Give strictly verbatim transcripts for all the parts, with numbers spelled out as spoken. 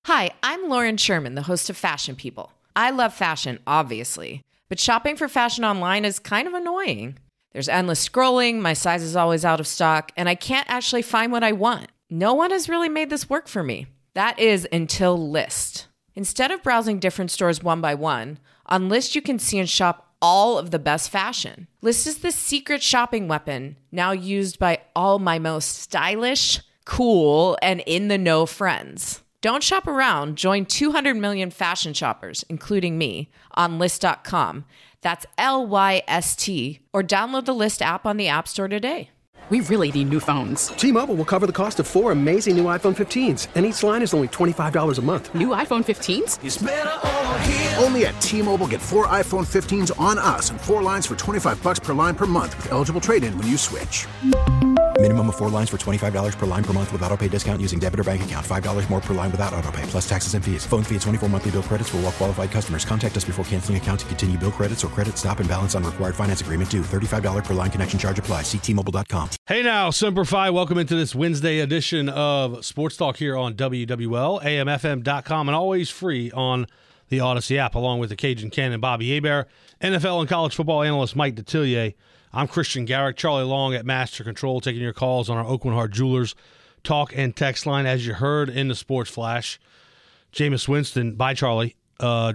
Hi, I'm Lauren Sherman, the host of Fashion People. I love fashion, obviously, but shopping for fashion online is kind of annoying. There's endless scrolling, my size is always out of stock, and I can't actually find what I want. No one has really made this work for me. That is until Lyst. Instead of browsing different stores one by one, on Lyst you can see and shop all of the best fashion. Lyst is the secret shopping weapon, now used by all my most stylish, cool, and in-the-know friends. Don't shop around. Join two hundred million fashion shoppers, including me, on Lyst dot com. That's L Y S T. Or download the Lyst app on the App Store today. We really need new phones. T-Mobile will cover the cost of four amazing new iPhone fifteens, and each line is only twenty-five dollars a month. New iPhone fifteens? It's better over here. Only at T-Mobile, get four iPhone fifteens on us and four lines for twenty-five dollars per line per month with eligible trade-in when you switch. Minimum of four lines for twenty-five dollars per line per month with autopay discount using debit or bank account. five dollars more per line without autopay, plus taxes and fees. Phone fee at twenty-four monthly bill credits for well-qualified customers. Contact us before canceling account to continue bill credits or credit stop and balance on required finance agreement due. thirty-five dollars per line connection charge applies. See T Mobile dot com. Hey now, Semper Fi. Welcome into this Wednesday edition of Sports Talk here on W W L, A M F M dot com, and always free on the Odyssey app, along with the Cajun Cannon, Bobby Hebert, N F L and college football analyst Mike Detillier. I'm Christian Garrick, Charlie Long at Master Control, taking your calls on our Oakland Heart Jewelers talk and text line. As you heard in the Sports Flash, Jameis Winston, bye Charlie, uh,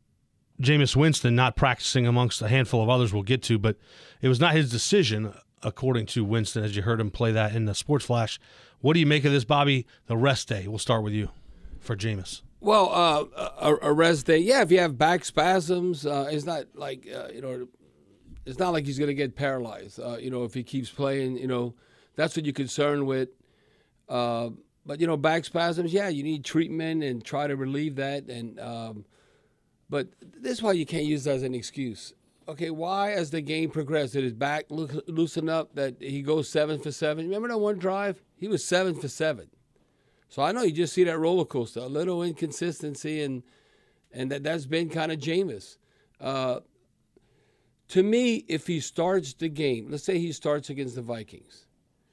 Jameis Winston not practicing amongst a handful of others we'll get to, but it was not his decision, according to Winston, as you heard him play that in the Sports Flash. What do you make of this, Bobby? The rest day. We'll start with you for Jameis. Well, uh, a, a rest day, yeah, if you have back spasms, uh, it's not like, uh, you know, it's not like he's going to get paralyzed, uh, you know, if he keeps playing, you know, that's what you're concerned with. Uh, but, you know, back spasms, yeah, you need treatment and try to relieve that. And um, But this is why you can't use that as an excuse. Okay, why, as the game progressed, did his back loo- loosen up that he goes seven for seven? Remember that one drive? He was seven for seven. So I know you just see that roller coaster, a little inconsistency, and and that, that's been kind of Jameis. Uh To me, if he starts the game, let's say he starts against the Vikings,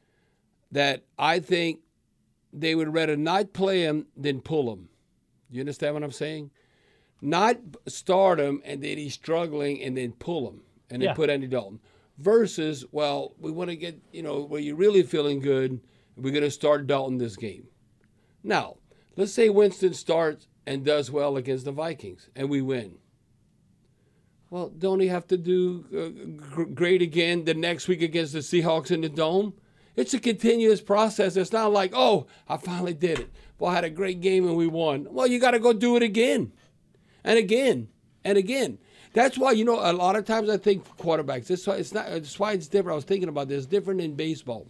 that I think they would rather not play him than pull him. You understand what I'm saying? Not start him and then he's struggling and then pull him and then yeah. put Andy Dalton. Versus, well, we want to get, you know, where you're really feeling good, we're going to start Dalton this game. Now, let's say Winston starts and does well against the Vikings and we win. Well, don't he have to do uh, great again the next week against the Seahawks in the Dome? It's a continuous process. It's not like, oh, I finally did it. Well, I had a great game and we won. Well, you got to go do it again and again and again. That's why, you know, a lot of times I think quarterbacks, that's why it's not. That's why it's different. I was thinking about this. It's different in baseball.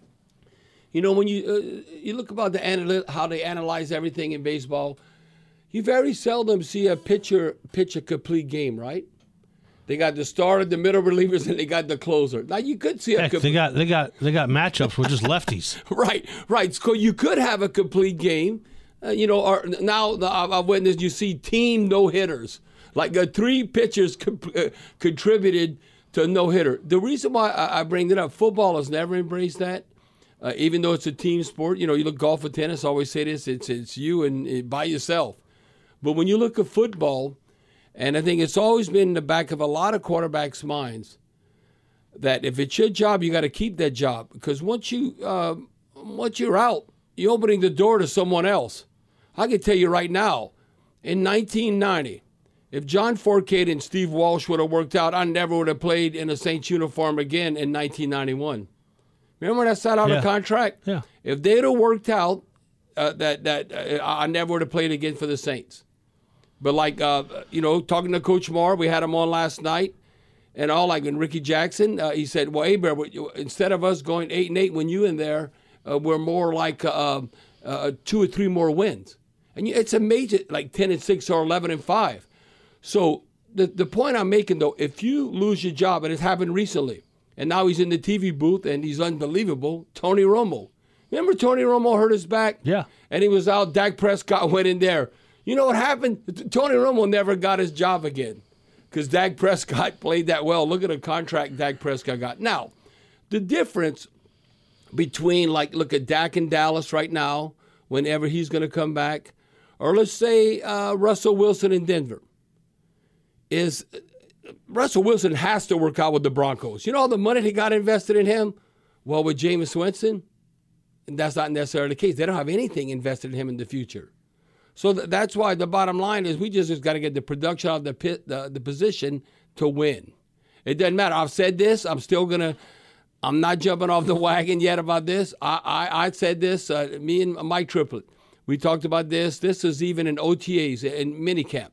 You know, when you uh, you look about the analy- how they analyze everything in baseball, you very seldom see a pitcher pitch a complete game, right? They got the starter, the middle relievers, and they got the closer. Now you could see a Heck, com- they got they got they got matchups with just lefties. right, right. So you could have a complete game. Uh, you know, or now I've witnessed you see team no hitters, like uh, three pitchers co- uh, contributed to a no hitter. The reason why I, I bring it up, football has never embraced that, uh, even though it's a team sport. You know, you look golf or tennis. I always say this: it's it's you and uh, by yourself. But when you look at football. And I think it's always been in the back of a lot of quarterbacks' minds that if it's your job, you got to keep that job. Because once, you, uh, once you're out, you're opening the door to someone else. I can tell you right now, in nineteen ninety, if John Fourcade and Steve Walsh would have worked out, I never would have played in a Saints uniform again in nineteen ninety-one. Remember when I sat out yeah. of contract? Yeah. If they'd have worked out, uh, that, that uh, I never would have played again for the Saints. But like, uh, you know, talking to Coach Moore, we had him on last night, and all like when Ricky Jackson, uh, he said, well, Hebert, instead of us going eight and eight when you in there, uh, we're more like uh, uh, two or three more wins. And it's a major, like ten and six or eleven and five. So the, the point I'm making, though, if you lose your job, and it's happened recently, and now he's in the T V booth and he's unbelievable, Tony Romo. Remember Tony Romo hurt his back? Yeah. And he was out, Dak Prescott went in there. You know what happened? Tony Romo never got his job again because Dak Prescott played that well. Look at the contract Dak Prescott got. Now, the difference between, like, look at Dak in Dallas right now, whenever he's going to come back, or let's say uh, Russell Wilson in Denver, is Russell Wilson has to work out with the Broncos. You know all the money they got invested in him? Well, with Jameis Winston, that's not necessarily the case. They don't have anything invested in him in the future. So th- that's why the bottom line is we just, just got to get the production out of the, pit, the, the position to win. It doesn't matter. I've said this. I'm still going to – I'm not jumping off the wagon yet about this. I, I, I said this. Uh, me and Mike Triplett, we talked about this. This is even in O T As, in minicamp.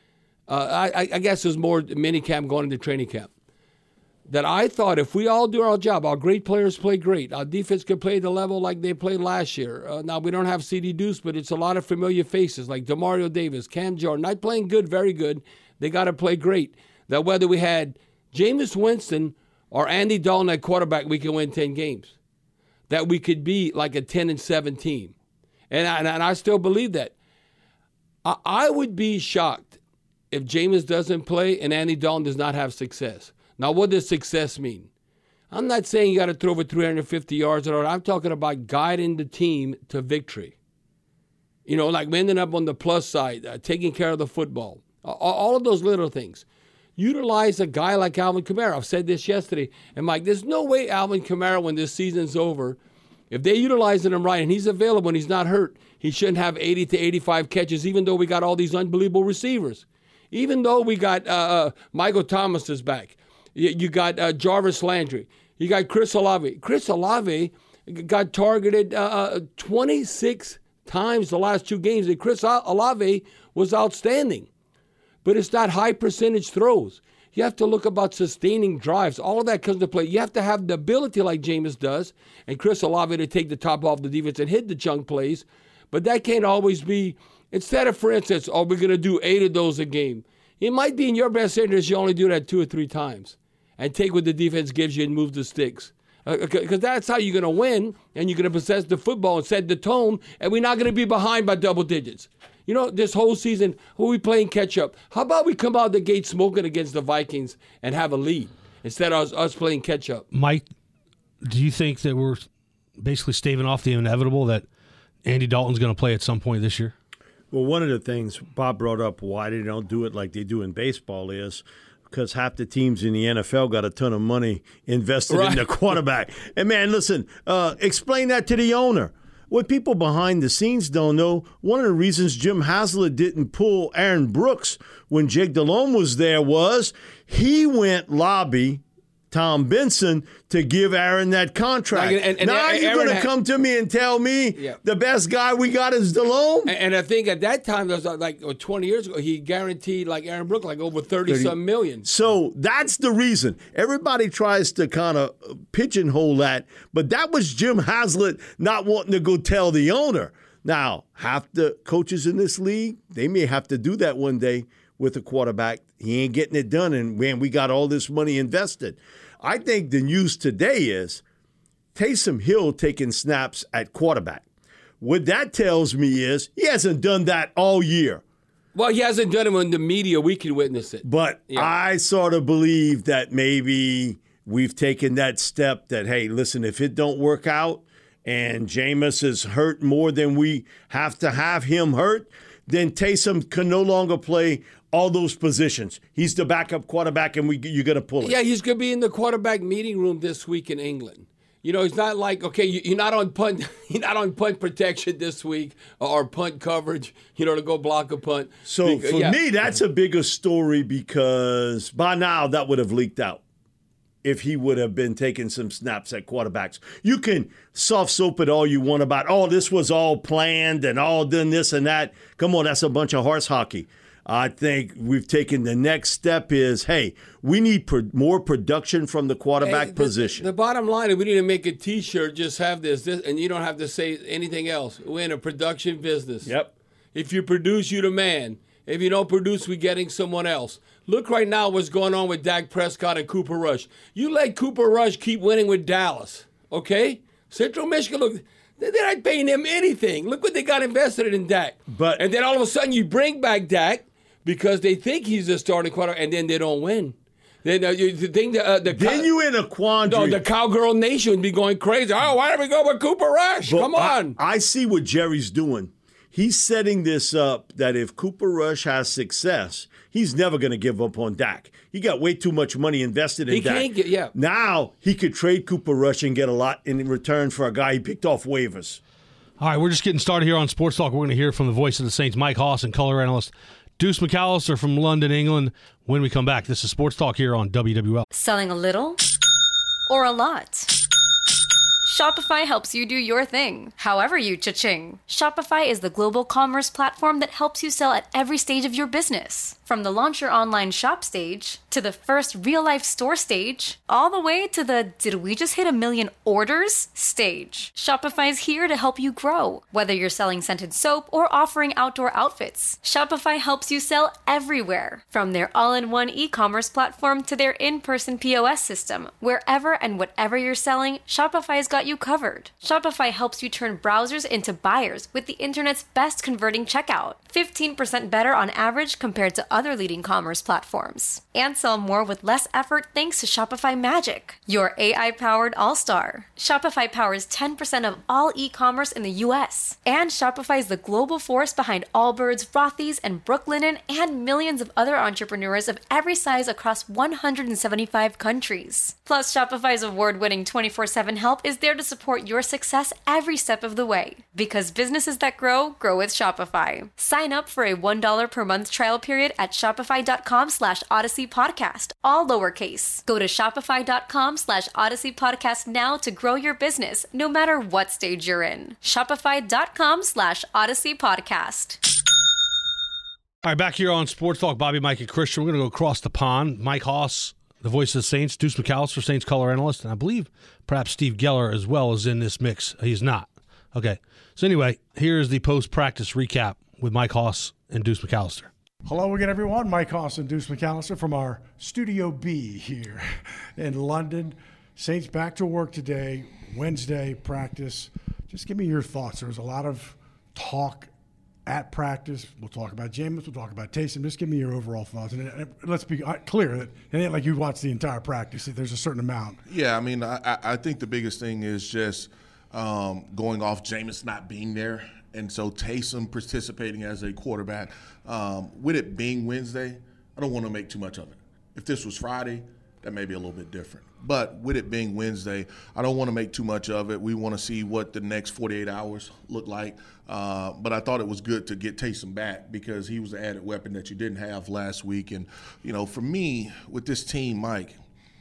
Uh, I, I guess there's more minicamp going into training camp. That I thought if we all do our job, our great players play great. Our defense could play the level like they played last year. Uh, now, we don't have C D Deuce, but it's a lot of familiar faces like DeMario Davis, Cam Jordan. Not playing good, very good. They got to play great. That whether we had Jameis Winston or Andy Dalton at quarterback, we can win ten games. That we could be like a ten and seven team. And I, and I still believe that. I, I would be shocked if Jameis doesn't play and Andy Dalton does not have success. Now, what does success mean? I'm not saying you got to throw over three hundred fifty yards or I'm talking about guiding the team to victory. You know, like ending up on the plus side, uh, taking care of the football. Uh, all of those little things. Utilize a guy like Alvin Kamara. I've said this yesterday. And, Mike, there's no way Alvin Kamara, when this season's over, if they utilize him right and he's available and he's not hurt, he shouldn't have eighty to eighty-five catches, even though we got all these unbelievable receivers. Even though we got uh, uh, Michael Thomas is back. You got uh, Jarvis Landry. You got Chris Olave. Chris Olave got targeted uh, twenty-six times the last two games. And Chris Olave was outstanding. But it's not high percentage throws. You have to look about sustaining drives. All of that comes into play. You have to have the ability like Jameis does and Chris Olave to take the top off the defense and hit the chunk plays. But that can't always be, instead of, for instance, oh, we're going to do eight of those a game. It might be in your best interest you only do that two or three times. And take what the defense gives you and move the sticks. Because uh, that's how you're going to win, and you're going to possess the football and set the tone, and we're not going to be behind by double digits. You know, this whole season, who are we playing catch-up? How about we come out the gate smoking against the Vikings and have a lead instead of us, us playing catch-up? Mike, do you think that we're basically staving off the inevitable that Andy Dalton's going to play at some point this year? Well, one of the things Bob brought up, why they don't do it like they do in baseball is – because half the teams in the N F L got a ton of money invested right. in the quarterback. And, man, listen, uh, explain that to the owner. What people behind the scenes don't know, one of the reasons Jim Haslett didn't pull Aaron Brooks when Jake Delhomme was there was he went lobby Tom Benson to give Aaron that contract. Like, and, and now Aaron, you're going to come to me and tell me yeah. the best guy we got is Delhomme? And, and I think at that time, that was like twenty years ago, he guaranteed like Aaron Brooks like over thirty-some million. So that's the reason. Everybody tries to kind of pigeonhole that, but that was Jim Haslett not wanting to go tell the owner. Now, half the coaches in this league, they may have to do that one day with a quarterback. He ain't getting it done, and man, we got all this money invested. I think the news today is Taysom Hill taking snaps at quarterback. What that tells me is he hasn't done that all year. Well, he hasn't done it in the media. We can witness it. But yeah. I sort of believe that maybe we've taken that step that, hey, listen, if it don't work out and Jameis is hurt more than we have to have him hurt, then Taysom can no longer play all those positions. He's the backup quarterback, and we you're going to pull it. Yeah, he's going to be in the quarterback meeting room this week in England. You know, it's not like, okay, you're not on punt, you're not on punt protection this week or punt coverage, you know, to go block a punt. So because, for yeah. me, that's a bigger story because by now that would have leaked out if he would have been taking some snaps at quarterbacks. You can soft soap it all you want about, oh, this was all planned and all done this and that. Come on, that's a bunch of horse hockey. I think we've taken the next step is, hey, we need pro- more production from the quarterback hey, the, position. The bottom line is we need to make a T-shirt, just have this, this, and you don't have to say anything else. We're in a production business. Yep. If you produce, you the man. If you don't produce, we're getting someone else. Look right now what's going on with Dak Prescott and Cooper Rush. You let Cooper Rush keep winning with Dallas, okay? Central Michigan, look, they're not paying him anything. Look what they got invested in Dak. But and then all of a sudden you bring back Dak because they think he's a starting quarterback, and then they don't win. Then uh, you think the, uh, the then cow- you in a quandary. No, the Cowgirl Nation would be going crazy. Oh, why don't we go with Cooper Rush? But Come on. I, I see what Jerry's doing. He's setting this up that if Cooper Rush has success, he's never going to give up on Dak. He got way too much money invested in He Dak. can't get- yeah. Now he could trade Cooper Rush and get a lot in return for a guy he picked off waivers. All right, we're just getting started here on Sports Talk. We're going to hear from the voice of the Saints, Mike Hoss, and color analyst Deuce McAllister from London, England. When we come back, this is Sports Talk here on W W L. Selling a little or a lot? Shopify helps you do your thing, however you cha-ching. Shopify is the global commerce platform that helps you sell at every stage of your business. From the launch your online shop stage, to the first real-life store stage, all the way to the did we just hit a million orders stage. Shopify's here to help you grow. Whether you're selling scented soap or offering outdoor outfits, Shopify helps you sell everywhere. From their all-in-one e-commerce platform to their in-person P O S system, wherever and whatever you're selling, Shopify's got you covered. Shopify helps you turn browsers into buyers with the internet's best converting checkout. fifteen percent better on average compared to other leading commerce platforms. And sell more with less effort thanks to Shopify Magic, your A I-powered all-star. Shopify powers ten percent of all e-commerce in the U S. And Shopify is the global force behind Allbirds, Rothy's, and Brooklinen, and millions of other entrepreneurs of every size across one hundred seventy-five countries. Plus, Shopify's award-winning twenty-four seven help is there to support your success every step of the way. Because businesses that grow, grow with Shopify. Sign up for a one dollar per month trial period at shopify.com slash Odyssey Podcast, all lowercase. Go to shopify.com slash Odyssey Podcast now to grow your business, no matter what stage you're in. Shopify.com slash Odyssey Podcast. All right, back here on Sports Talk, Bobby, Mike, and Christian. We're going to go across the pond. Mike Hoss, the voice of the Saints, Deuce McAllister, Saints color analyst, and I believe perhaps Steve Geller as well is in this mix. He's not. Okay. So anyway, here's the post-practice recap with Mike Hoss and Deuce McAllister. Hello again, everyone. Mike Hoss and Deuce McAllister from our Studio B here in London. Saints back to work today, Wednesday practice. Just give me your thoughts. There was a lot of talk at practice. We'll talk about Jameis. We'll talk about Taysom. Just give me your overall thoughts. And let's be clear that it ain't like you watched the entire practice. There's a certain amount. Yeah, I mean, I, I think the biggest thing is just um, going off Jameis not being there. And so Taysom participating as a quarterback. Um, with it being Wednesday, I don't want to make too much of it. If this was Friday, that may be a little bit different. But with it being Wednesday, I don't want to make too much of it. We want to see what the next forty-eight hours look like. Uh, but I thought it was good to get Taysom back because he was an added weapon that you didn't have last week. And, you know, for me, with this team, Mike,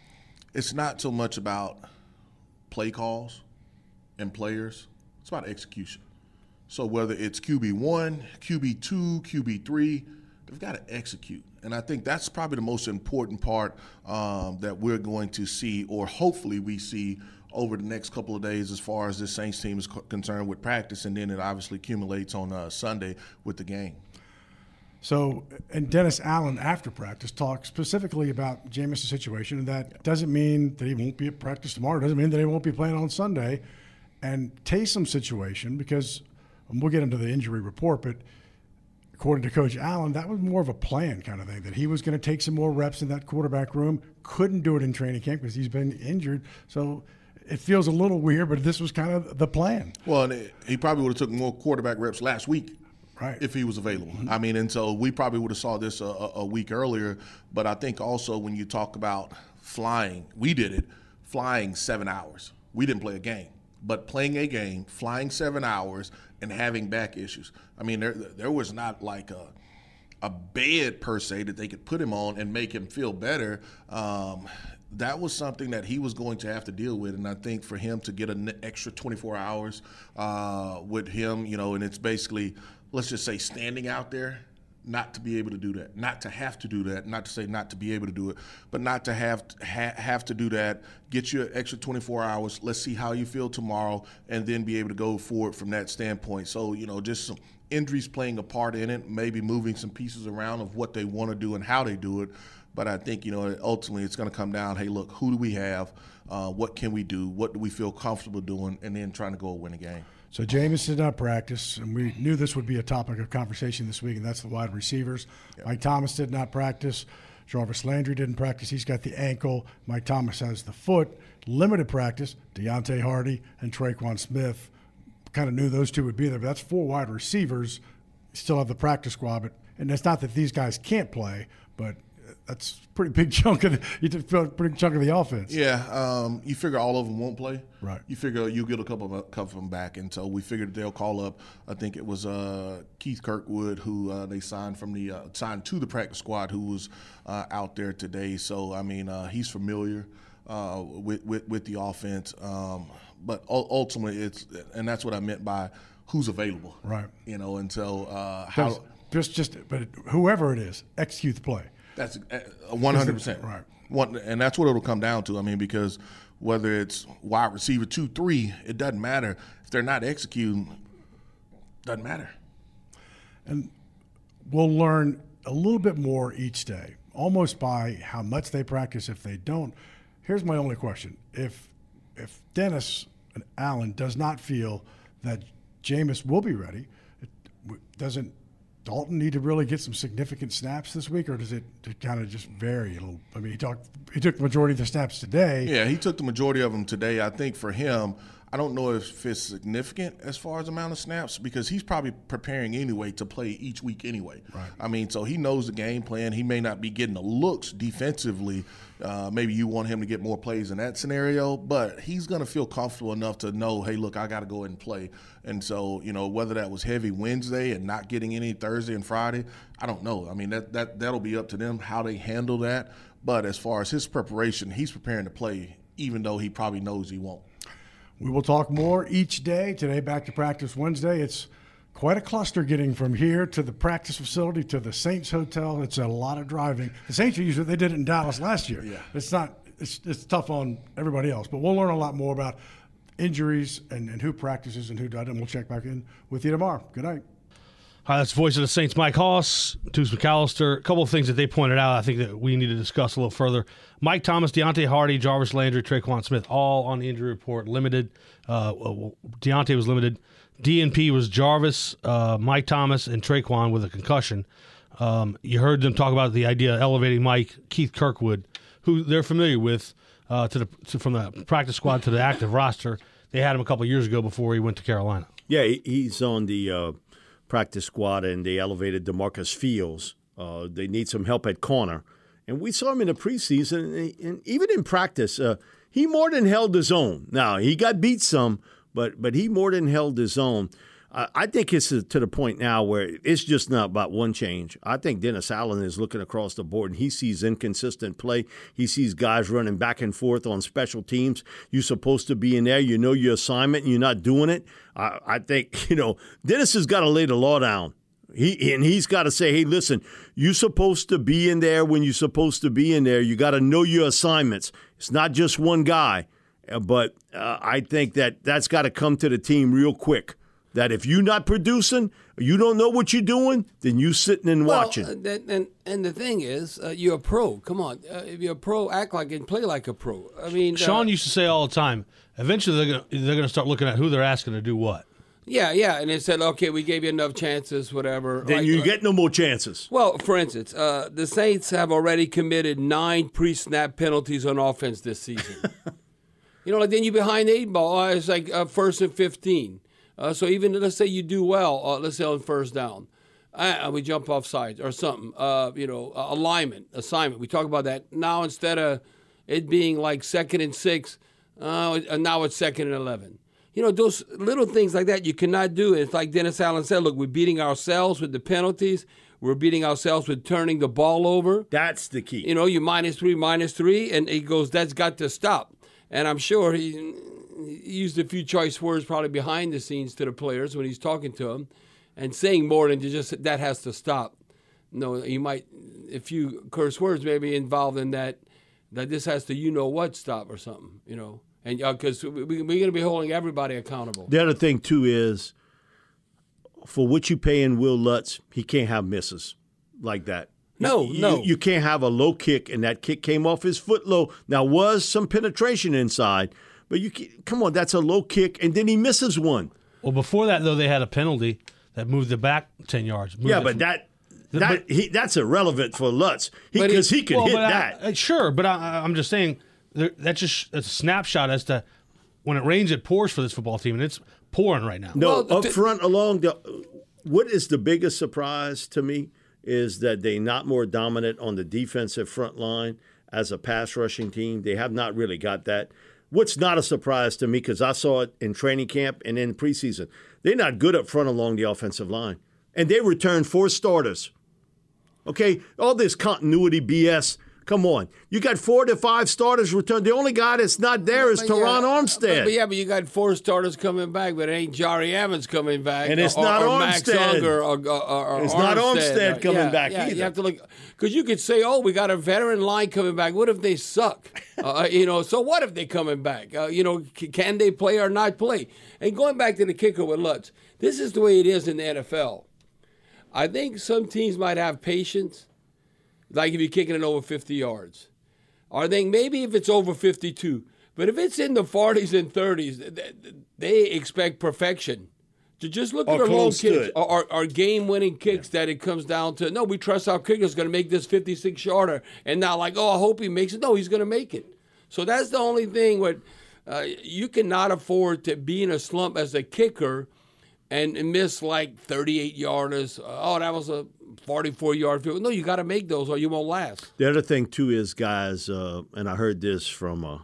it's not so much about play calls and players. It's about execution. So whether it's Q B one, Q B two, Q B three, they've got to execute. And I think that's probably the most important part um, that we're going to see, or hopefully we see over the next couple of days as far as this Saints team is co- concerned with practice, and then it obviously accumulates on uh, Sunday with the game. So, and Dennis Allen after practice talked specifically about Jameis' situation, and that doesn't mean that he won't be at practice tomorrow. It doesn't mean that he won't be playing on Sunday. And Taysom's situation, because and we'll get into the injury report, but according to Coach Allen, that was more of a plan kind of thing, that he was going to take some more reps in that quarterback room, couldn't do it in training camp because he's been injured. So it feels a little weird, but this was kind of the plan. Well, and it, he probably would have took more quarterback reps last week. Right. If he was available. Mm-hmm. I mean, and so we probably would have saw this a, a week earlier. But I think also when you talk about flying, we did it, flying seven hours. We didn't play a game. But playing a game, flying seven hours, and having back issues. I mean, there there was not like a a bed per se that they could put him on and make him feel better. Um, that was something that he was going to have to deal with. And I think for him to get an extra twenty-four hours uh, with him, you know, and it's basically, let's just say standing out there, not to be able to do that, not to have to do that, not to say not to be able to do it, but not to have to, ha- have to do that, get you an extra twenty-four hours, let's see how you feel tomorrow, and then be able to go forward from that standpoint. So, you know, just some injuries playing a part in it, maybe moving some pieces around of what they want to do and how they do it. But I think, you know, ultimately it's going to come down, hey, look, who do we have? Uh, what can we do? What do we feel comfortable doing? And then trying to go win a game. So Jameis did not practice, and we knew this would be a topic of conversation this week, and that's the wide receivers. Yep. Mike Thomas did not practice. Jarvis Landry didn't practice. He's got the ankle. Mike Thomas has the foot. Limited practice. Deontay Hardy and Traquan Smith kind of knew those two would be there. But that's four wide receivers. Still have the practice squad, but and it's not that these guys can't play, but that's a pretty big chunk of the, you took a pretty chunk of the offense. Yeah, um, you figure all of them won't play. Right. You figure you'll get a couple of, a couple of them back, and so we figured they'll call up. I think it was uh, Keith Kirkwood who uh, they signed from the uh, signed to the practice squad, who was uh, out there today. So I mean, uh, he's familiar uh, with, with with the offense. Um, but ultimately, it's and that's what I meant by who's available. Right. You know, and so uh, how just just but whoever it is, execute the play. That's one hundred percent right. One, and that's what it'll come down to. I mean, because whether it's wide receiver two, three, it doesn't matter. If they're not executing, doesn't matter. And we'll learn a little bit more each day, almost by how much they practice. If they don't, here's my only question: If if Dennis and Allen does not feel that Jameis will be ready, it doesn't Dalton need to really get some significant snaps this week, or does it, it kind of just vary a little? I mean, he talked. He took the majority of the snaps today. Yeah, he took the majority of them today. I think for him, I don't know if it's significant as far as amount of snaps because he's probably preparing anyway to play each week anyway. Right. I mean, so he knows the game plan. He may not be getting the looks defensively. Uh, maybe you want him to get more plays in that scenario, but he's going to feel comfortable enough to know, hey, look, I got to go ahead and play. And so, you know, whether that was heavy Wednesday and not getting any Thursday and Friday, I don't know. I mean, that, that, that'll be up to them how they handle that. But as far as his preparation, he's preparing to play, even though he probably knows he won't. We will talk more each day. Today, back to practice Wednesday. It's quite a cluster getting from here to the practice facility to the Saints Hotel. It's a lot of driving. The Saints are usually, they did it in Dallas last year. Yeah. It's not, it's, it's tough on everybody else. But we'll learn a lot more about injuries and, and who practices and who doesn't. We'll check back in with you tomorrow. Good night. Hi, that's the voice of the Saints, Mike Hoss, Deuce McAllister. A couple of things that they pointed out I think that we need to discuss a little further. Mike Thomas, Deontay Hardy, Jarvis Landry, Traquan Smith, all on the injury report, limited. Uh, well, Deontay was limited. D N P was Jarvis, uh, Mike Thomas, and Traquan with a concussion. Um, you heard them talk about the idea of elevating Mike, Keith Kirkwood, who they're familiar with, uh, to the to, from the practice squad to the active roster. They had him a couple of years ago before he went to Carolina. Yeah, he's on the uh, practice squad, and they elevated DeMarcus Fields. Uh, they need some help at corner. And we saw him in the preseason, and, and even in practice, uh, he more than held his own. Now, he got beat some, but but he more than held his own. Uh, I think it's to the point now where it's just not about one change. I think Dennis Allen is looking across the board, and he sees inconsistent play. He sees guys running back and forth on special teams. You're supposed to be in there. You know your assignment, and you're not doing it. I, I think, you know, Dennis has got to lay the law down. He and he's got to say, hey, listen, you're supposed to be in there when you're supposed to be in there. You got to know your assignments. It's not just one guy. But uh, I think that that's got to come to the team real quick. That if you're not producing, you don't know what you're doing, then you sitting and well, watching. Uh, that, and and the thing is, uh, you're a pro. Come on, uh, if you're a pro, act like and play like a pro. I mean, Sean uh, used to say all the time. Eventually, they're gonna they're gonna start looking at who they're asking to do what. Yeah, yeah, and they said, okay, we gave you enough chances, whatever. Then like, you uh, get no more chances. Well, for instance, uh, the Saints have already committed nine pre-snap penalties on offense this season. You know, like then you behind the eight ball. Uh, it's like uh, first and fifteen. Uh, so even let's say you do well, uh, let's say on first down, uh, we jump off sides or something. Uh, you know, uh, alignment, assignment. We talk about that now instead of it being like second and six. Uh, now it's second and eleven. You know, those little things like that you cannot do. It's like Dennis Allen said. Look, we're beating ourselves with the penalties. We're beating ourselves with turning the ball over. That's the key. You know, you minus three, minus three, and he goes, that's got to stop. And I'm sure he, he used a few choice words probably behind the scenes to the players when he's talking to them and saying more than to just, that has to stop. No, you might, a few curse words maybe involved in that, that this has to, you know what, stop or something, you know. And because uh, we, we're going to be holding everybody accountable. The other thing, too, is for what you pay in Will Lutz, he can't have misses like that. No, you, no. You, you can't have a low kick, and that kick came off his foot low. Now, was some penetration inside, but you can, come on, that's a low kick, and then he misses one. Well, before that, though, they had a penalty that moved it back ten yards. Moved Yeah, it but from, that that but, he, that's irrelevant for Lutz But because it- he could well, hit but I- that. I- sure, but I, I'm just saying there- that's just a snapshot as to when it rains, it pours for this football team, and it's pouring right now. No, Well, up th- front along the. What is the biggest surprise to me is that they're not more dominant on the defensive front line as a pass rushing team. They have not really got that. What's not a surprise to me, because I saw it in training camp and in preseason, they're not good up front along the offensive line. And they returned four starters. Okay, all this continuity B S. Come on. You got four to five starters returned. The only guy that's not there is But Teron yeah, Armstead. But, but yeah, but you got four starters coming back, but it ain't Jari Evans coming back. And it's or, not or Max Armstead. Unger or, or, or It's not Armstead. Armstead coming yeah, back yeah, either. You have to look, because you could say, oh, we got a veteran line coming back. What if they suck? uh, you know, so what if they coming back? Uh, you know, c- can they play or not play? And going back to the kicker with Lutz, this is the way it is in the N F L. I think some teams might have patience, like if you're kicking it over fifty yards. Or I think maybe if it's over fifty-two. But if it's in the forties and thirties, they expect perfection. To just look Or at our long close to kicks, it. or, or, or game-winning kicks that it comes down to, no, we trust our kicker's going to make this fifty-six-yarder. And not like, oh, I hope he makes it. No, he's going to make it. So that's the only thing where uh, you cannot afford to be in a slump as a kicker and, and miss like thirty-eight yarders. Oh, that was a forty-four-yard field. No, you got to make those or you won't last. The other thing, too, is, guys, uh, and I heard this from a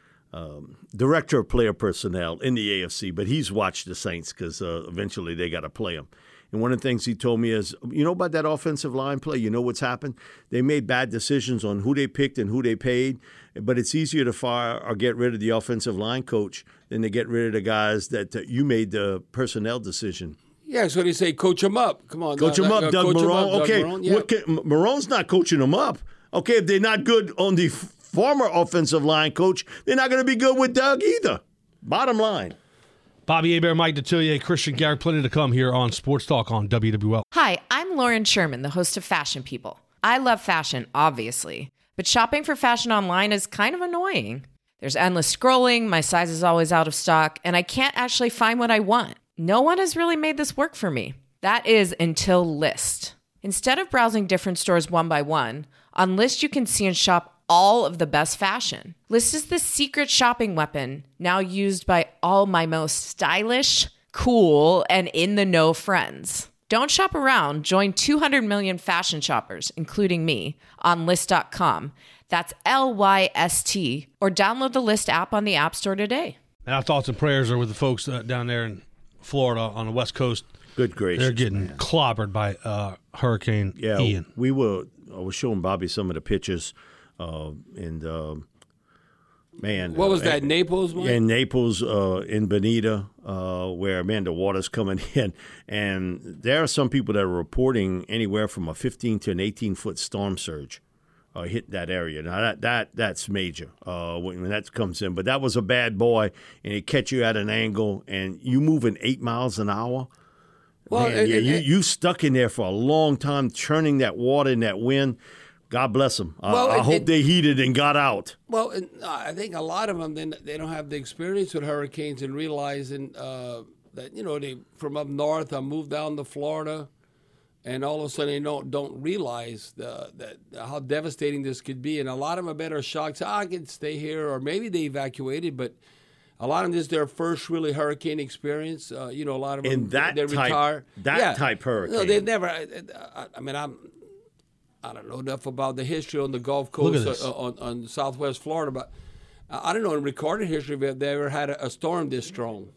um, director of player personnel in the A F C, but he's watched the Saints because uh, eventually they got to play them. And one of the things he told me is, you know about that offensive line play? You know what's happened? They made bad decisions on who they picked and who they paid, but it's easier to fire or get rid of the offensive line coach than to get rid of the guys that uh, you made the personnel decision. Yeah, so they say coach him up. Come on. Coach uh, him up, uh, Doug coach him Marone. up, Doug okay, Marone. Yeah. what can, Marone's not coaching them up. Okay, if they're not good on the f- former offensive line coach, they're not going to be good with Doug either. Bottom line. Bobby Hebert, Mike Detillier, Christian Garrett, plenty to come here on Sports Talk on W W L. Hi, I'm Lauren Sherman, the host of Fashion People. I love fashion, obviously, but shopping for fashion online is kind of annoying. There's endless scrolling, my size is always out of stock, and I can't actually find what I want. No one has really made this work for me. That is until Lyst. Instead of browsing different stores one by one, on Lyst you can see and shop all of the best fashion. Lyst is the secret shopping weapon now used by all my most stylish, cool, and in-the-know friends. Don't shop around. Join two hundred million fashion shoppers, including me, on Lyst dot com. That's L Y S T. Or download the Lyst app on the App Store today. And our thoughts and prayers are with the folks uh, down there in Florida on the West Coast. Good gracious. They're getting man. clobbered by uh, Hurricane Yeah, Ian. we were. I was showing Bobby some of the pictures, uh, and uh, man, What was uh, that, Naples, Mike? In Naples, uh, in Bonita, uh, where man, the water's coming in, and there are some people that are reporting anywhere from a fifteen to an eighteen foot storm surge uh, hit that area. Now that that that's major uh, when, when that comes in, but that was a bad boy, and it catch you at an angle, and you moving eight miles an hour. Well, Man, and- yeah, and- you you stuck in there for a long time, churning that water and that wind. God bless them. I, Well, I it- hope it- they heated and got out. Well, and uh, I think a lot of them, they, they don't have the experience with hurricanes and realizing uh, that, you know, they from up north, I moved down to Florida, and all of a sudden they don't, don't realize the, that how devastating this could be. And a lot of them are better shocked. Say, oh, I can stay here, or maybe they evacuated, but a lot of them, this is their first really hurricane experience. Uh, you know, a lot of them, And that they type- retire. that Yeah. type hurricane. No, they've never, I, I, I mean, I'm, I don't know enough about the history on the Gulf Look at Coast, this. uh, on, on Southwest Florida, but I don't know in recorded history if they ever had a, a storm this strong.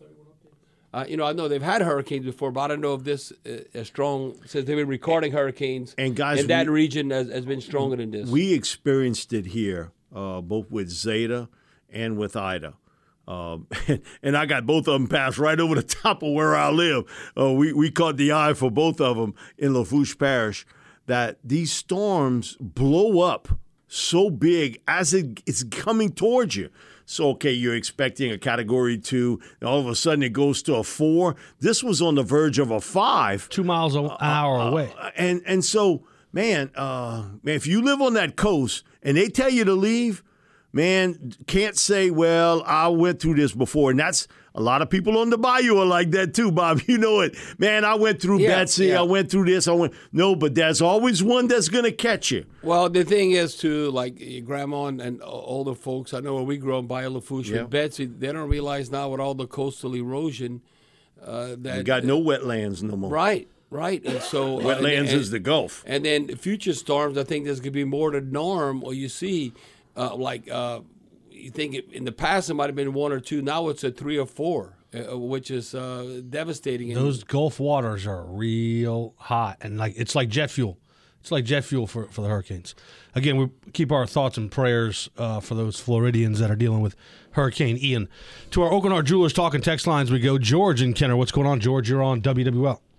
Uh, you know, I know they've had hurricanes before, but I don't know if this uh, is strong since they've been recording hurricanes. And guys, in that we- region has, has been stronger than this. We experienced it here, uh, both with Zeta and with Ida. Uh, and, and I got both of them passed right over the top of where I live. Uh, we, we caught the eye for both of them in Lafourche Parish, that these storms blow up so big as it, it's coming towards you. So, okay, you're expecting a category two, and all of a sudden it goes to a four. This was on the verge of a five. Two miles an hour away. Uh, and and so, man, uh, man, if you live on that coast and they tell you to leave, man, can't say, well, I went through this before. And that's a lot of people on the bayou are like that too, Bob. You know it. Man, I went through Yeah, Betsy. yeah. I went through this. I went. No, but there's always one that's going to catch you. Well, the thing is, too, like your grandma and, and older folks, I know when we grew up by Lafourche Yeah. with Betsy, they don't realize now with all the coastal erosion, Uh, that we got no wetlands no more. Right, right. And so wetlands uh, and, and, is the Gulf. And then future storms, I think there's going to be more the norm. Or you see, uh, like uh, you think it, in the past it might have been one or two. Now it's a three or four, uh, which is uh, devastating. Those Gulf waters are real hot, and like it's like jet fuel. It's like jet fuel for, for the hurricanes. Again, we keep our thoughts and prayers uh, for those Floridians that are dealing with Hurricane Ian. To our Oakenhart Jewelers talking text lines we go. George and Kenner, what's going on? George, you're on W W L.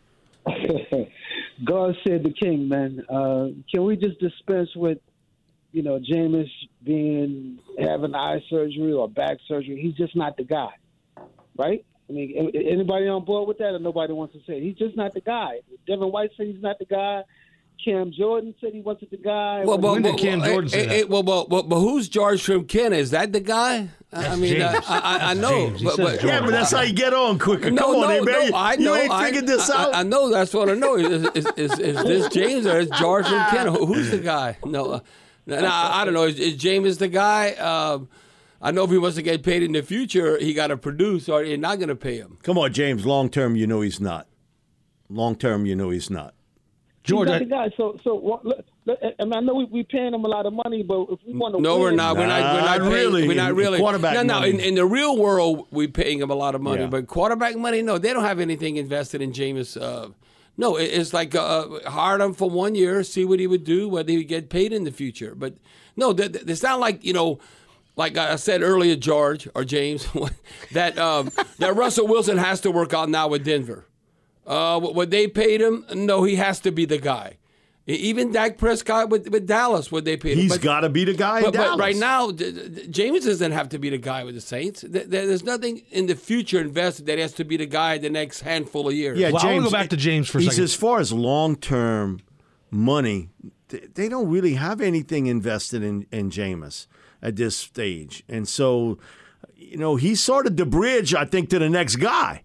God said the king, man. Uh, can we just dispense with, you know, Jameis being having eye surgery or back surgery? He's just not the guy, right? I mean, anybody on board with that, or nobody wants to say it? He's just not the guy. Devin White said he's not the guy. Cam Jordan said he wasn't the guy. Well, when well, did Cam well, Jordan say hey, that? hey, well, well, well, but who's George from Kenner? Is that the guy? That's I mean, James. I, I, I know. James. He But, says but, Jordan. Yeah, but that's how you get on quicker. No, Come on, no, man. no, I know. You ain't I, figured this I, out. I, I know. That's what I know. Is, is, is, is this James or is George from Kenner? Who's the guy? No, uh, no, no, I don't know. Is, is James the guy? Um, I know if he wants to get paid in the future, he got to produce, or you're not going to pay him. Come on, James. Long term, you know he's not. Long term, you know he's not. George, he's not the guy. So, so what, look, look, I, mean, I know we we paying him a lot of money, but if we want to, no, win, we're not. We're not. We're not paying, really. We're not really. Quarterback no, no. money. In, in the real world, we're paying him a lot of money, Yeah. but quarterback money, no, they don't have anything invested in Jameis. Uh, no, it, it's like uh, hire him for one year, see what he would do, whether he would get paid in the future. But no, th- th- it's not like you know. Like I said earlier, George or James, that um, that Russell Wilson has to work out now with Denver. Uh, what they paid him, no, he has to be the guy. Even Dak Prescott with, with Dallas, what they paid him. He's got to be the guy in but, Dallas. but right now, d- d- James doesn't have to be the guy with the Saints. Th- There's nothing in the future invested that has to be the guy the next handful of years. Yeah, Well, I James, want to go back to James for a he's second. as far as long term money, th- they don't really have anything invested in, in Jameis at this stage. And so, you know, he's sort of the bridge, I think, to the next guy.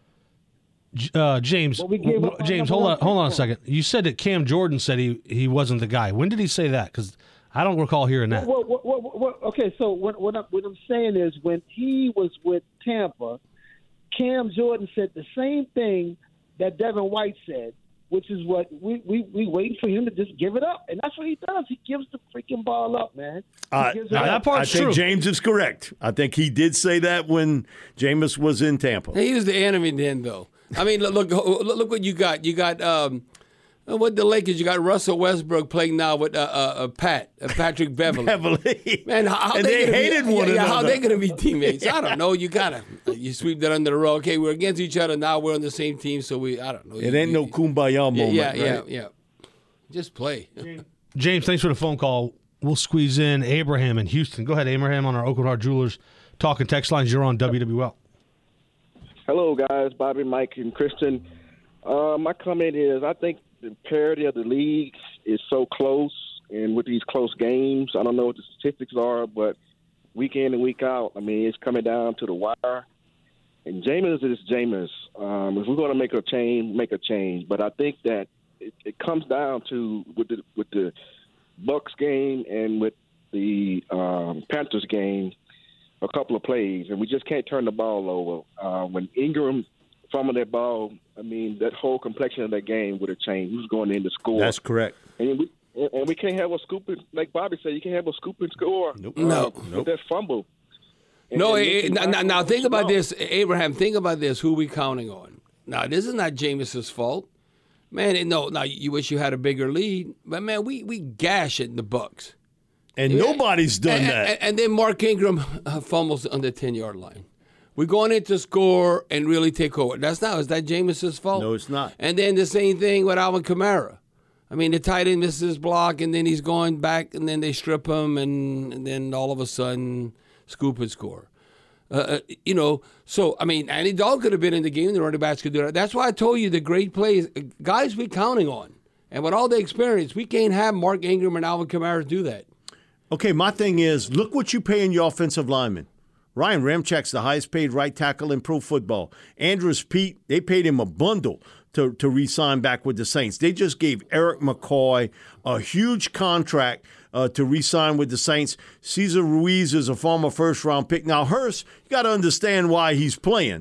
Uh, James, Well, we gave w- up on James, number hold one on, hold on a pick. second. You said that Cam Jordan said he, he wasn't the guy. When did he say that? Because I don't recall hearing that. Well, well, well, well, well, okay, so what, what, I'm, what I'm saying is when he was with Tampa, Cam Jordan said the same thing that Devin White said, which is what we we we waiting for him to just give it up, and that's what he does. He gives the freaking ball up, man. He Uh, gives it now up. that part's I think true. James is correct. I think he did say that when Jameis was in Tampa. He was the enemy then, though. I mean, look, look, look what you got. You got um, what the Lakers. You got Russell Westbrook playing now with uh, uh, uh, Pat, uh, Patrick Beverly. Heavily. Man, how, how and they, gonna hated be, one yeah, yeah, another. How they going to be teammates? I don't know. You gotta you sweep that under the rug. Okay, we're against each other now. We're on the same team, so we. I don't know. It You- ain't you- no kumbaya Yeah, moment, yeah, right? yeah, yeah. Just play. James, thanks for the phone call. We'll squeeze in Abraham in Houston. Go ahead, Abraham, on our Oakenhart Jewelers talking text lines. You're on W W L. Hello, guys. Bobby, Mike, and Kristen. Uh, my comment is I think the parity of the league is so close, and with these close games, I don't know what the statistics are, but week in and week out, I mean, it's coming down to the wire. And Jameis is Jameis. Um, if we're going to make a change, make a change. But I think that it, it comes down to with the with the Bucks game and with the um, Panthers game, a couple of plays, and we just can't turn the ball over. Uh, when Ingram fumbled that ball, I mean, that whole complexion of that game would have changed. Who's going in to score? That's correct. And we and we can't have a scooping, like Bobby said, you can't have a scooping score. Nope. Uh, No. with Nope. that fumble. And No, then it, making now, now, now think about no. this, Abraham. Think about this. Who we counting on? Now, this is not Jameis's fault, man. it- No, now you wish you had a bigger lead, but man, we we gash it in the Bucks, And nobody's done and, that. And, and then Mark Ingram uh, fumbles on the ten yard line. We're going in to score and really take over. That's not is that Jameis's fault? No, it's not. And then the same thing with Alvin Kamara. I mean, the tight end misses his block, and then he's going back, and then they strip him, and, and then all of a sudden, scoop and score. Uh, uh, you know, so, I mean, Andy Dalton could have been in the game. The running backs could do that. That's why I told you the great plays, guys we're counting on. And with all the experience, we can't have Mark Ingram and Alvin Kamara do that. Okay, my thing is, look what you paying your offensive linemen. Ryan Ramchek's the highest paid right tackle in pro football. Andrews Pete, they paid him a bundle to, to re-sign back with the Saints. They just gave Eric McCoy a huge contract uh, to re-sign with the Saints. Cesar Ruiz is a former first-round pick. Now, Hurst, you got to understand why he's playing.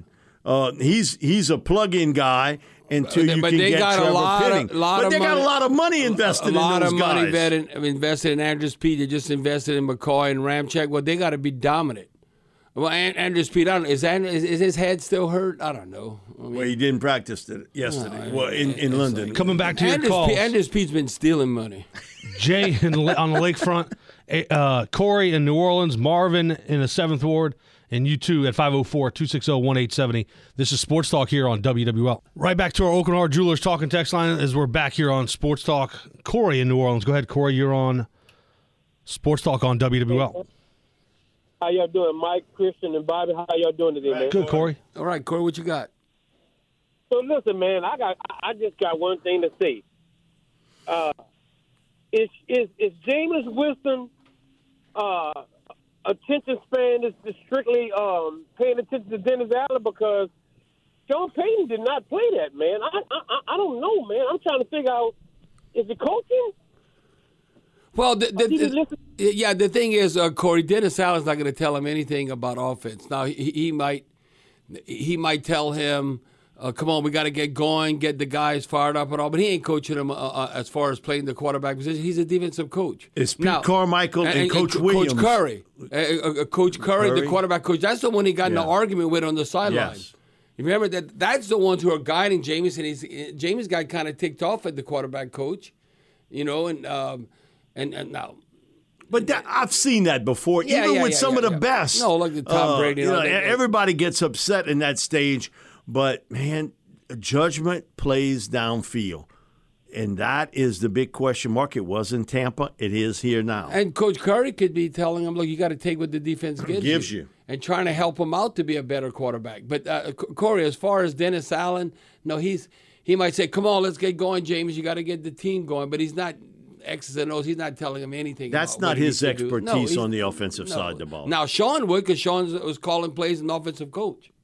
Uh, he's he's a plug-in guy until you but can they get got Trevor a lot Pitting. Of, lot but of they money, got a lot of money invested in a lot those of money guys. invested, invested in Andrus Peat. They just invested in McCoy and Ramczyk. Well, they got to be dominant. Well, Andrus Peat, I don't, is, that, is is his head still hurt? I don't know. I mean, well, he didn't practice it yesterday. No, well, in, in London. Like, Coming back to your Andrus calls. Peat, Andrus Peat's been stealing money. Jay in, on the lakefront, uh, Corey in New Orleans, Marvin in the seventh Ward, and you two at five oh four, two six oh, one eight seven oh. This is Sports Talk here on W W L. Right back to our Oakland Heart Jewelers talking text line as we're back here on Sports Talk. Corey in New Orleans. Go ahead, Corey. You're on Sports Talk on W W L. How y'all doing, Mike, Christian, and Bobby? How y'all doing today, man? Good, Corey. All right, Corey, what you got? So listen, man, I got I just got one thing to say. Uh, is is is Jameis Winston uh, attention span is is strictly um, paying attention to Dennis Allen because Sean Payton did not play that, man. I I I don't know, man. I'm trying to figure out, is it coaching? Well, the, the, the, yeah, the thing is, uh, Corey, Dennis Allen's not going to tell him anything about offense. Now, he, he might he might tell him, uh, come on, we got to get going, get the guys fired up and all, but he ain't coaching him uh, uh, as far as playing the quarterback position. He's a defensive coach. It's Pete now, Carmichael and, and Coach and Williams. Coach Curry. Uh, uh, Coach Curry, Curry, the quarterback coach. That's the one he got in yeah. the argument with on the sideline. Yes. You remember that? That's the ones who are guiding Jameis, and he's, Jameis got kind of ticked off at the quarterback coach, you know, and um, and, and now. But that, I've seen that before, Yeah, even yeah, with yeah, some yeah, of the yeah. best. No, like the Tom uh, Brady. You know, they- they- everybody gets upset in that stage, but man, judgment plays downfield, and that is the big question mark. It was in Tampa. It is here now. And Coach Curry could be telling him, look, you got to take what the defense gives, Gives you. and trying to help him out to be a better quarterback. But uh, C- Corey, as far as Dennis Allen, no, he's he might say, come on, let's get going, James. You got to get the team going. But he's not X's and O's. He's not telling him anything. That's about not what he his needs to do. No, expertise he's- on the offensive no. side of the ball. Now, Sean would, because Sean was calling plays and offensive coach.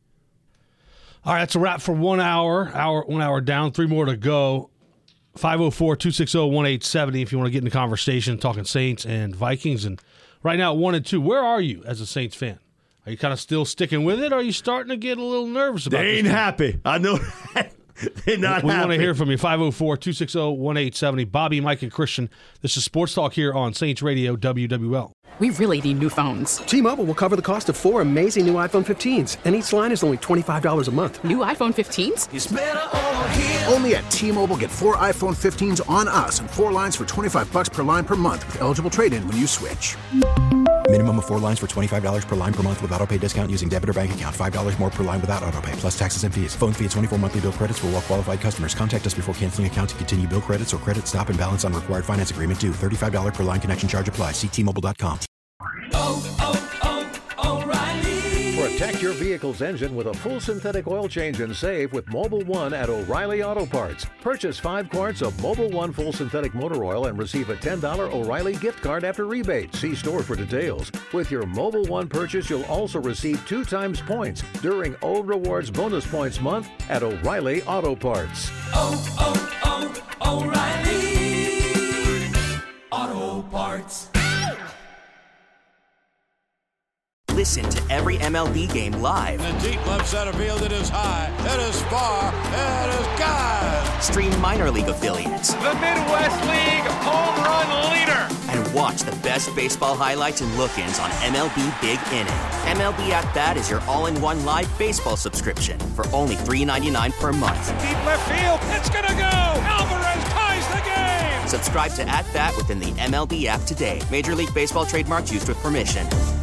All right, that's a wrap for one hour. Hour, one hour down, three more to go. five oh four, two six oh, one eight seven oh if you want to get in the conversation, talking Saints and Vikings. And right now, one and two. Where are you as a Saints fan? Are you kind of still sticking with it, or are you starting to get a little nervous about it? They ain't happy. I know that. They're not we happy. want to hear from you. five oh four, two six oh, one eight seven oh. Bobby, Mike, and Christian. This is Sports Talk here on Saints Radio, W W L. We really need new phones. T-Mobile will cover the cost of four amazing new iPhone fifteens, and each line is only twenty-five dollars a month. New iPhone fifteens? It's better over here. Only at T-Mobile, get four iPhone fifteens on us and four lines for twenty-five bucks per line per month with eligible trade-in when you switch. Minimum of four lines for twenty-five dollars per line per month with autopay discount using debit or bank account. five dollars more per line without autopay, plus taxes and fees. Phone fee at twenty-four monthly bill credits for well-qualified customers. Contact us before canceling account to continue bill credits or credit stop and balance on required finance agreement due. thirty-five dollars per line connection charge applies. See T Mobile dot com. Protect your vehicle's engine with a full synthetic oil change and save with Mobile One at O'Reilly Auto Parts. Purchase five quarts of Mobile One full synthetic motor oil and receive a ten dollars O'Reilly gift card after rebate. See store for details. With your Mobile One purchase, you'll also receive two times points during O Rewards Bonus Points Month at O'Reilly Auto Parts. Oh, oh, oh, O'Reilly Auto Parts. Listen to every M L B game live. In the deep left center field, it is high, it is far, it is gone. Stream minor league affiliates. The Midwest League home run leader. And watch the best baseball highlights and look-ins on M L B Big Inning. M L B At Bat is your all-in-one live baseball subscription for only three dollars and ninety-nine cents per month. Deep left field, it's gonna go. Alvarez ties the game. Subscribe to At Bat within the M L B app today. Major League Baseball trademarks used with permission.